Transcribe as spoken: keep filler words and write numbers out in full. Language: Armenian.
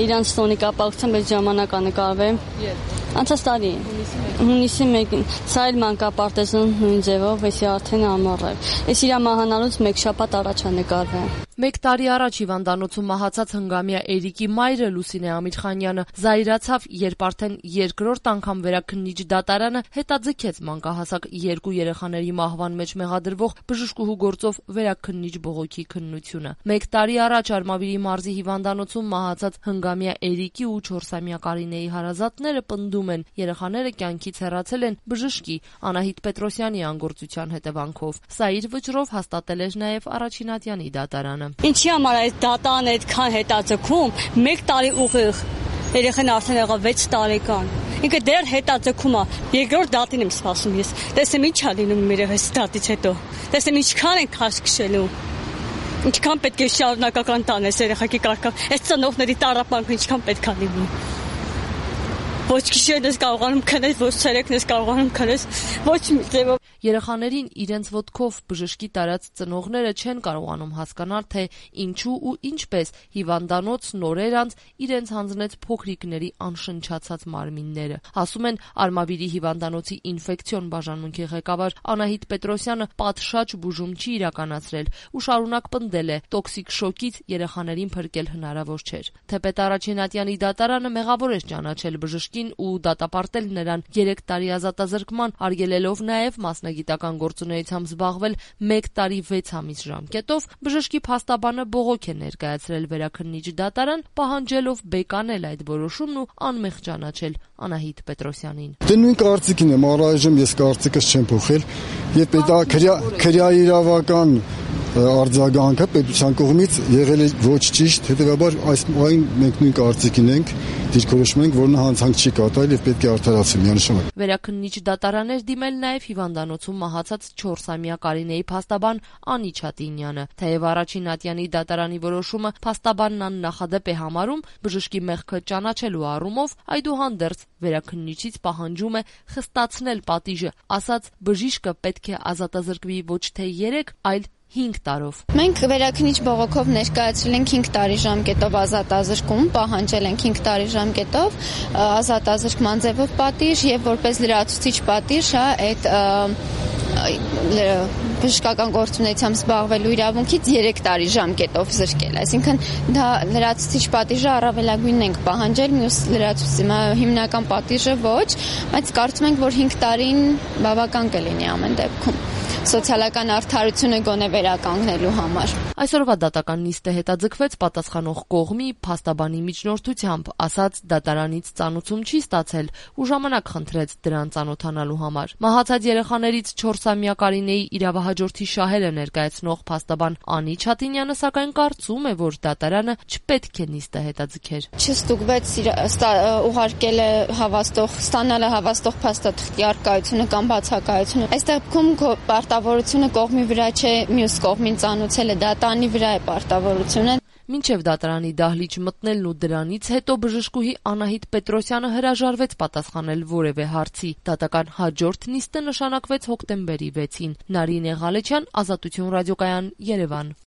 իրանց տոնի կապակցությամբ այդ ժամանակ նկարվել։ Անցած տարի հունիսի մեկին սա էլ մանկապարտեզն նույն ձևով, էսի արդեն ամառ է։ Էս իր մահանալուց մեկ շաբաթ առաջ է նկարվել։ Մեկ տարի առաջ հիվանդանոցում մահացած հնգամյա Էրիկի մայրը Լուսինե Ամիրխանյանը զայրացավ, երբ արդեն երկրորդ անգամ վերաքննիչ դատարանը հետաձգեց մանկահասակ երկու երեխաների մահվան մեջ մեղադրվող բժշկուհու գործով վերաքննիչ բողոքի քննությունը։ Մեկ տարի առաջ Արմավիրի մարզի հիվանդանոցում մահացած հնգամյա Էրիկի ու չորսամյա Կարինեի հարազատները պնդում են, երեխաները կյանքից հեռացել են բժշկի Անահիտ Պետրոսյանի անգործության հետևանքով։ Սա իր վճռով հաստատել էր նաև Առաջինատյանի դատարանը։ Ինչի համար այդ դատան այդքան հետաձգում, մեկ տարի ուղիղ, երեխան արդեն եղավ վեց տարեկան։ Ինքը դեռ հետաձգում է, երկրորդ դատին եմ սպասում ես։ Տեսեմ ինչ է լինում մեր այս դատից հետո։ Տեսեմ ինչքան են քաշ քշելու։ Ինչքան պետք է շարունակական տանես երեխայի կարգավ։ Այս ծնողների տառապանքը ինչքան պետք է լինի։ Ոչ գիշերն ես կարողանում քնես, ոչ ցերեկն ես կարողանում քնես, ոչ մի ձևով։ Երեխաներին իրենց ոտքով բժշկի տարած ծնողները չեն կարողանում հասկանալ, թե ինչու ու ինչպես հիվանդանոց նորեր անց իրենց հանձնեց փոքրիկների անշնչացած մարմինները։ Ասում են Արմավիրի հիվանդանոցի ինֆեկցիոն բաժանմունքի ղեկավար Անահիտ Պետրոսյանը պատշաճ բուժում չի իրականացրել ու շարունակ պնդել է, տոքսիկ շոկից երեխաներին փրկել հնարավոր չէր։ Թեպետ Առաջինատյանի դատարանը մեղավոր էր ճանաչել բժշկին ու դատապարտել նրան երեք տարի ազատազրկման, արգելելով նաև մասնագիտական գործունեությամբ զբաղվել մեկ տարի վեց ամիս ժամկետով, բժշկի փաստաբանը բողոք է ներկայացրել վերաքննիչ դատարան, պահանջելով բեկանել այդ որոշումն ու անմեղ ճանաչել Անահիտ Պետրոսյանին։ Դե նույն կարծիքին եմ, առայժմ ես կարծիքս չեմ փոխել, եւ պետա քրեաիրավական արձագանքը պետության կողմից եղել է ոչ ճիշտ, հետեւաբար այս այն մենք նույն կարծիքին ենք, դիրքորոշում ենք, որ նա հանցանք չի կատարել եւ պետք է արդարացվի միանշանակ։ Վերաքննիչ դատարաններ դիմել նաև հիվանդանոցում մահացած չորսամյա Կարինեի փաստաբան Անի Չատինյանը։ Թեև Առաջինատյանի դատարանի որոշումը փաստաբանն աննախադեպ է համարում բժշկի մեղքը ճանաչելու առումով, այդուհանդերձ վերաքննիչից պահանջում է խստացնել պատիժը, ասած բժիշկը պետք է ազատազրկվի ոչ թե երեք, այլ հինգ տարով։ Մենք վերաքննիչ բողոքով ներկայացրել ենք հինգ տարի ժամկետով ազատազրկում, պահանջել ենք հինգ տարի ժամկետով ազատազրկման ձևով պատիժ եւ որպես լրացուցիչ պատիժ, հա, այդ բժշկական գործունեությամբ զբաղվելու իրավունքից երեք տարի ժամկետով զրկել։ Այսինքն դա լրացուցիչ պատիժը առավելագույնն ենք պահանջել, մյուս լրացուցիչ հիմնական պատիժը ոչ, բայց կարծում ենք, որ հինգ տարին բավական կլինի ամեն դեպքում սոցիալական արդարությունը գոնե վերականգնելու համար։ Այսօրվա դատական նիստը հետաձգվեց պատասխանող կողմի փաստաբանի միջնորդությամբ, ասաց դատարանից ծանուցում չի ստացել ու ժամանակ խնդրեց դրան ծանոթանալու համար։ Մահացած երեխաներից չորսամյա Կարինեի իրավահաջորդի շահերը ներկայացնող փաստաբան Անի Չատինյանը սակայն կարծում է, որ դատարանը չպետք է նիստը հետաձգեր։ Չստուգվեց ուղարկել է հավաստող, ստանալը հավաստող փաստաթղթի առկայությունը կամ բացակայությունը։ Այս դեպքում պարտավորությունը կողմի վրա չէ, մյուս կողմին ծանուցել է դատարանի վրա է պարտավորությունը։ Մինչև դատարանի դահլիճ մտնելն ու դրանից հետո բժշկուհի Անահիտ Պետրոսյանը հրաժարվեց պատասխանել որևէ հարցի։ Դատական հաջորդ նիստը նշանակվեց հոկտեմբերի վեցին։ Նարինե Ղալեչյան, Ազատություն ռադիոկայան, Երևան։